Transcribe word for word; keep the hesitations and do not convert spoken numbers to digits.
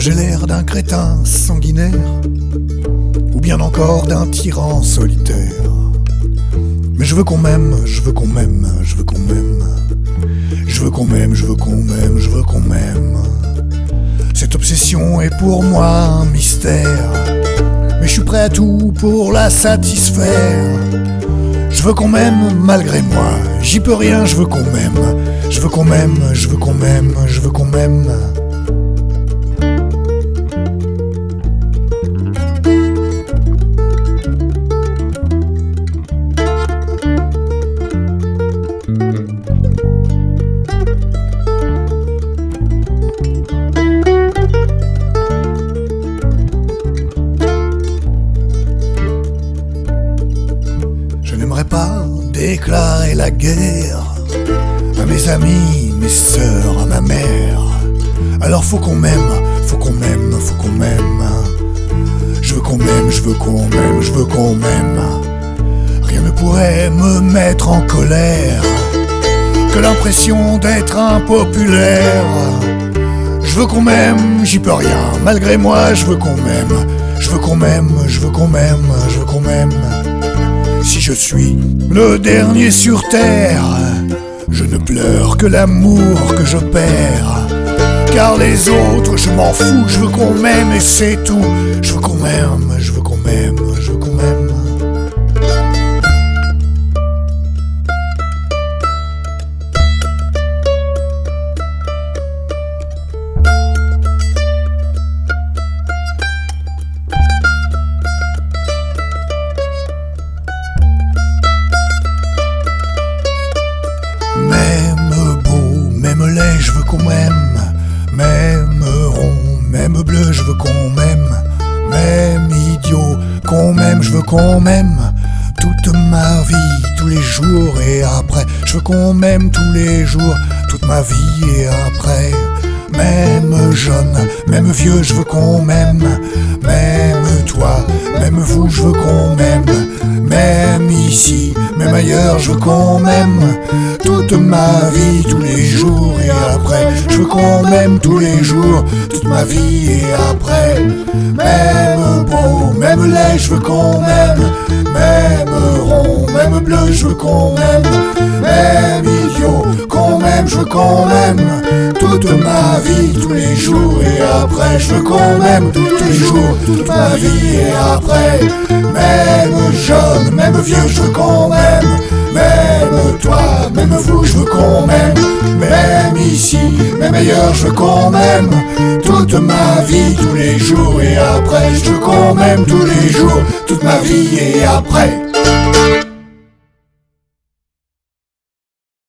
j'ai l'air d'un crétin sanguinaire, ou bien encore d'un tyran solitaire. Mais je veux qu'on m'aime, je veux qu'on m'aime, je veux qu'on m'aime. Je veux qu'on m'aime, je veux qu'on m'aime, je veux qu'on m'aime. Cette obsession est pour moi un mystère, mais je suis prêt à tout pour la satisfaire. Je veux qu'on m'aime malgré moi, j'y peux rien, je veux qu'on m'aime. Je veux qu'on m'aime, je veux qu'on m'aime, je veux qu'on m'aime. Je n'aimerais pas déclarer la guerre à mes amis, mes sœurs, à ma mère. Alors faut qu'on m'aime, faut qu'on m'aime, faut qu'on m'aime. Je veux qu'on m'aime, je veux qu'on m'aime, je veux qu'on m'aime. Rien ne pourrait me mettre en colère que l'impression d'être impopulaire. Je veux qu'on m'aime, j'y peux rien, malgré moi je veux qu'on m'aime. Je veux qu'on m'aime, je veux qu'on m'aime, je veux qu'on m'aime. Si je suis le dernier sur terre, je ne pleure que l'amour que je perds. Car les autres, je m'en fous, je veux qu'on m'aime et c'est tout. Je veux qu'on m'aime, je veux qu'on m'aime, je veux qu'on m'aime. Même beau, même laid, je veux qu'on m'aime. Même rond, même bleu, je veux qu'on m'aime. Même idiot, qu'on m'aime, je veux qu'on m'aime. Toute ma vie, tous les jours et après. Je veux qu'on m'aime tous les jours, toute ma vie et après. Même jeune, même vieux, je veux qu'on m'aime. Même toi, même vous, je veux qu'on m'aime. Même ici, même ailleurs, je veux qu'on m'aime. Toute ma vie, tous les jours et après. Je veux qu'on m'aime tous les jours, toute ma vie et après. Même beau, même laid, je veux qu'on m'aime. Même rond, même bleu, je veux qu'on m'aime. Même idiot, qu'on m'aime, je veux qu'on m'aime. Toute ma vie, tous les jours et après. Je veux qu'on m'aime tous les jours, toute ma vie et après. Même jeune, même vieux, je veux qu'on m'aime. Même toi, même vous, je veux qu'on m'aime. Même ici, même ailleurs, je veux qu'on m'aime. Toute ma vie, tous les jours et après. Je veux qu'on m'aime tous les jours, toute ma vie et après.